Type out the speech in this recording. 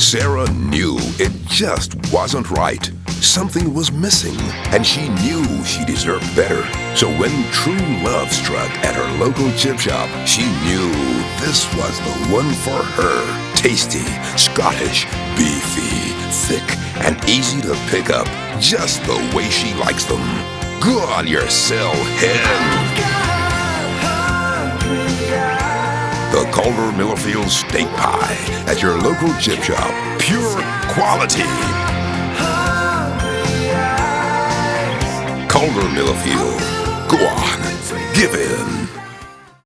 Sarah knew it just wasn't right. Something was missing, and she knew she deserved better. So when true love struck at her local chip shop, she knew this was the one for her. Tasty, Scottish, beefy, thick, and easy to pick up, just the way she likes them. Go on yourself, hen. The Calder Millerfield Steak Pie at your local chip shop. Pure quality. Calder Millerfield. Go on, give in.